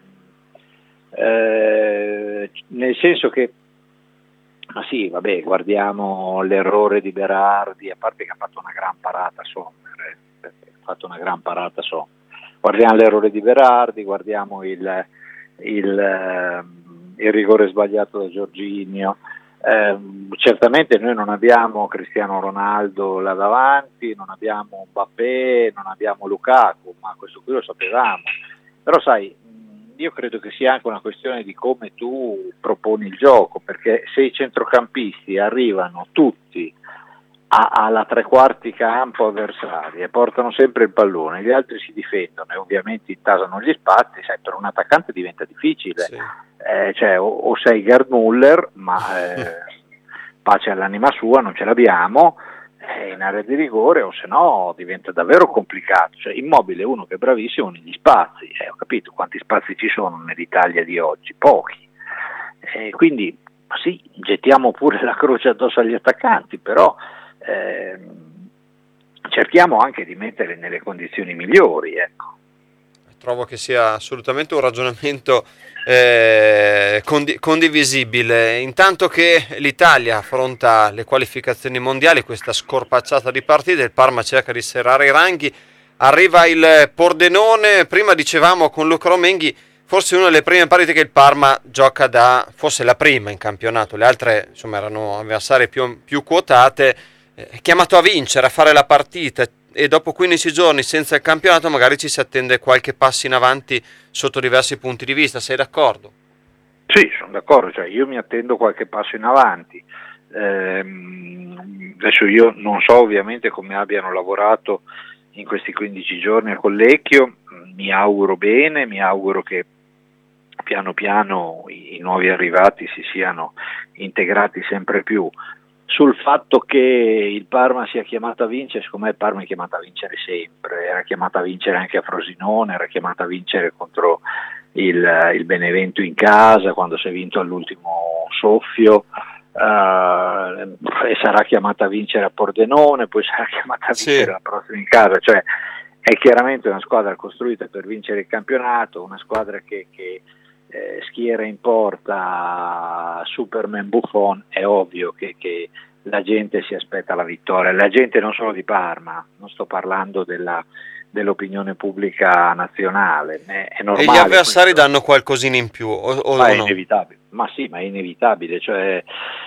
eh, nel senso che, ma sì, vabbè, guardiamo l'errore di Berardi, a parte che ha fatto una gran parata Sommer, eh, ha fatto una gran parata Sommer. Guardiamo l'errore di Berardi, guardiamo il, il, eh, il rigore sbagliato da Jorginho. Eh, certamente noi non abbiamo Cristiano Ronaldo là davanti, non abbiamo Mbappé, non abbiamo Lukaku, ma questo qui lo sapevamo, però sai, io credo che sia anche una questione di come tu proponi il gioco, perché se i centrocampisti arrivano tutti ha, ha la tre quarti campo avversaria e portano sempre il pallone, gli altri si difendono e ovviamente intasano gli spazi, sai, per un attaccante diventa difficile, sì. eh, cioè, o, o sei Gerd Müller, ma eh, pace all'anima sua, non ce l'abbiamo eh, in area di rigore, o se no diventa davvero complicato. Cioè, Immobile è uno che è bravissimo negli spazi, eh, ho capito quanti spazi ci sono nell'Italia di oggi, pochi, eh, quindi sì, gettiamo pure la croce addosso agli attaccanti, però Eh, cerchiamo anche di mettere nelle condizioni migliori, ecco. Trovo che sia assolutamente un ragionamento eh, condi- condivisibile. Intanto che l'Italia affronta le qualificazioni mondiali, questa scorpacciata di partite, il Parma cerca di serrare i ranghi, arriva il Pordenone. Prima dicevamo con Luca Romenghi, forse una delle prime partite che il Parma gioca da, forse la prima in campionato, le altre insomma erano avversarie più, più quotate. È chiamato a vincere, a fare la partita, e dopo quindici giorni senza il campionato magari ci si attende qualche passo in avanti sotto diversi punti di vista. Sei d'accordo? Sì, sono d'accordo, cioè io mi attendo qualche passo in avanti. Ehm, adesso io non so ovviamente come abbiano lavorato in questi quindici giorni a Collecchio, mi auguro bene, mi auguro che piano piano i, i nuovi arrivati si siano integrati sempre più. Sul fatto che il Parma sia chiamato a vincere, secondo me il Parma è chiamato a vincere sempre, era chiamato a vincere anche a Frosinone, era chiamato a vincere contro il, il Benevento in casa, quando si è vinto all'ultimo soffio, uh, e sarà chiamato a vincere a Pordenone, poi sarà chiamato a vincere sì. la prossima in casa, cioè è chiaramente una squadra costruita per vincere il campionato, una squadra che... che Eh, schiera in porta Superman Buffon, è ovvio che, che la gente si aspetta la vittoria, la gente non solo di Parma, non sto parlando della, dell'opinione pubblica nazionale, è, è normale. E gli avversari questo. Danno qualcosina in più o, o ma no? È inevitabile, ma sì, ma è inevitabile, cioè,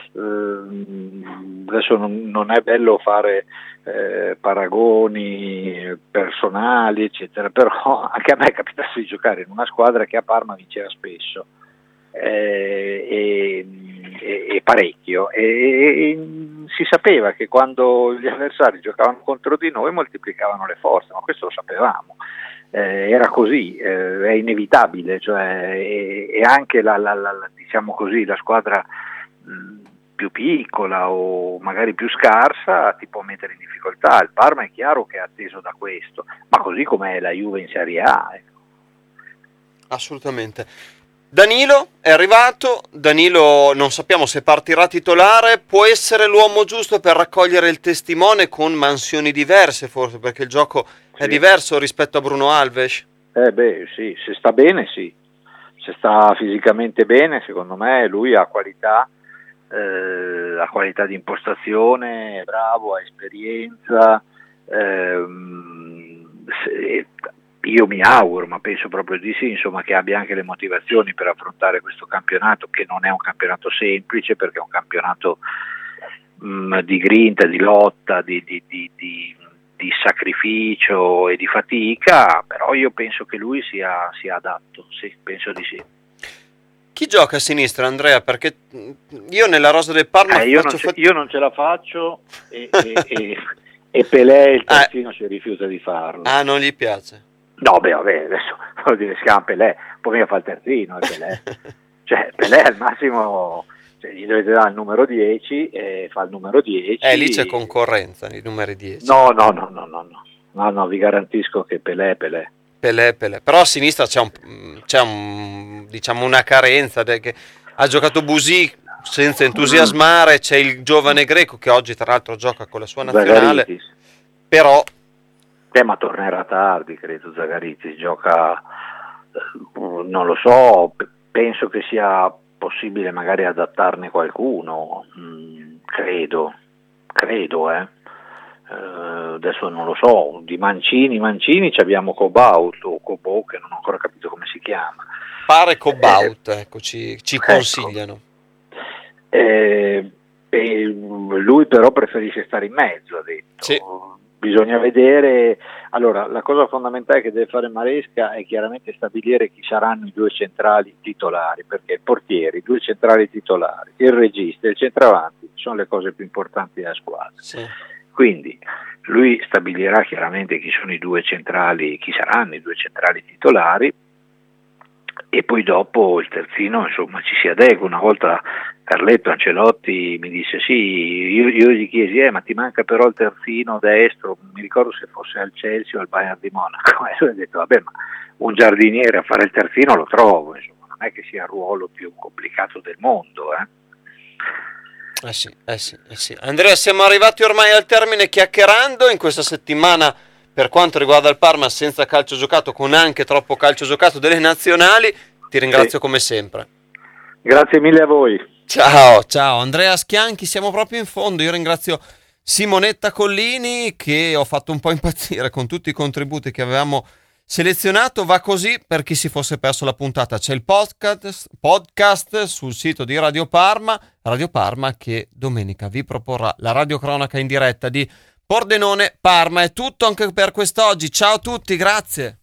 ehm, adesso non, non è bello fare eh, paragoni personali eccetera, però anche a me è capitato di giocare in una squadra che a Parma vinceva spesso eh, e, e, e parecchio e, e si sapeva che quando gli avversari giocavano contro di noi moltiplicavano le forze, ma questo lo sapevamo, eh, era così, eh, è inevitabile, cioè, e, e anche la, la, la, diciamo così, la squadra mh, più piccola o magari più scarsa ti può mettere in difficoltà. Il Parma è chiaro che è atteso da questo, ma così come la Juve in Serie A. Ecco. Assolutamente. Danilo è arrivato, Danilo non sappiamo se partirà titolare, può essere l'uomo giusto per raccogliere il testimone con mansioni diverse forse, perché il gioco sì. è diverso rispetto a Bruno Alves? Eh beh sì, se sta bene sì, se sta fisicamente bene secondo me lui ha qualità, eh, ha qualità di impostazione, è bravo, ha esperienza, ehm, se, io mi auguro, ma penso proprio di sì, insomma, che abbia anche le motivazioni per affrontare questo campionato, che non è un campionato semplice, perché è un campionato mh, di grinta, di lotta, di, di, di, di, di sacrificio e di fatica, però io penso che lui sia, sia adatto, sì, penso di sì. Chi gioca a sinistra, Andrea? Perché io nella rosa del Parma eh, io, non ce, fat... io non ce la faccio e, e, e, e Pelé il terzino ah. si rifiuta di farlo. Ah, non gli piace? No, beh, vabbè, adesso vuol dire si chiama Pelé, poi mica fa il terzino, è Pelé. Cioè, Pelé al massimo, cioè, gli dovete dare il numero dieci e fa il numero dieci. Eh, lì c'è concorrenza, i numeri dieci. No, no, no, no, no, no, no, no, vi garantisco che Pelé è Pelé. Pelé, Pelé. Però a sinistra c'è, un, c'è un, diciamo una carenza, che ha giocato Busì senza entusiasmare, c'è il giovane greco che oggi tra l'altro gioca con la sua nazionale, Zagaritis. Però... Eh, ma tornerà tardi, credo, Zagaritis gioca, non lo so, penso che sia possibile magari adattarne qualcuno, mm, credo, credo, eh. Uh, adesso non lo so, di Mancini, Mancini ci abbiamo Cobaut o Cobò, che non ho ancora capito come si chiama. Pare Cobaut, eh, ecco, ci, ci consigliano. Ecco. Eh, eh, lui però preferisce stare in mezzo, ha detto. Sì. Bisogna vedere, allora la cosa fondamentale che deve fare Maresca è chiaramente stabilire chi saranno i due centrali titolari, perché il portiere, i due centrali titolari, il regista e il centravanti sono le cose più importanti della squadra. Sì. Quindi lui stabilirà chiaramente chi sono i due centrali, chi saranno i due centrali titolari, e poi dopo il terzino insomma ci si adegua. Una volta Carletto Ancelotti mi disse sì, io, io gli chiesi eh, ma ti manca però il terzino destro, mi ricordo se fosse al Chelsea o al Bayern di Monaco, e ho detto vabbè, ma un giardiniere a fare il terzino lo trovo, insomma, non è che sia il ruolo più complicato del mondo. eh. Eh sì, eh sì, eh sì. Andrea, siamo arrivati ormai al termine chiacchierando in questa settimana per quanto riguarda il Parma, senza calcio giocato, con anche troppo calcio giocato delle nazionali. Ti ringrazio sì. come sempre. Grazie mille a voi. Ciao, ciao. Andrea Schianchi, siamo proprio in fondo. Io ringrazio Simonetta Collini, che ho fatto un po' impazzire con tutti i contributi che avevamo selezionato. Va così per chi si fosse perso la puntata. C'è il podcast, podcast sul sito di Radio Parma, Radio Parma che domenica vi proporrà la radiocronaca in diretta di Pordenone Parma. È tutto anche per quest'oggi. Ciao a tutti, grazie.